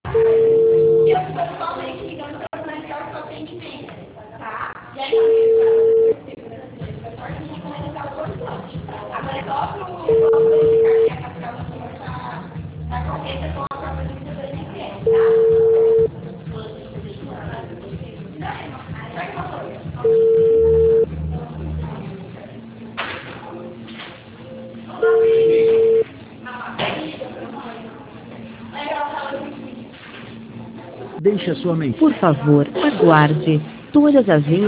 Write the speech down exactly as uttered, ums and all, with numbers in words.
Eu estou totalmente ligando para planejar o seu atendimento, tá? E aí, a gente vai começar o horizonte. Agora é só para o verificar que a capital do senhor está correta com a própria lista do I N S S, tá? Não, é uma coisa. Deixe a sua mensagem. Por favor, aguarde. Todas as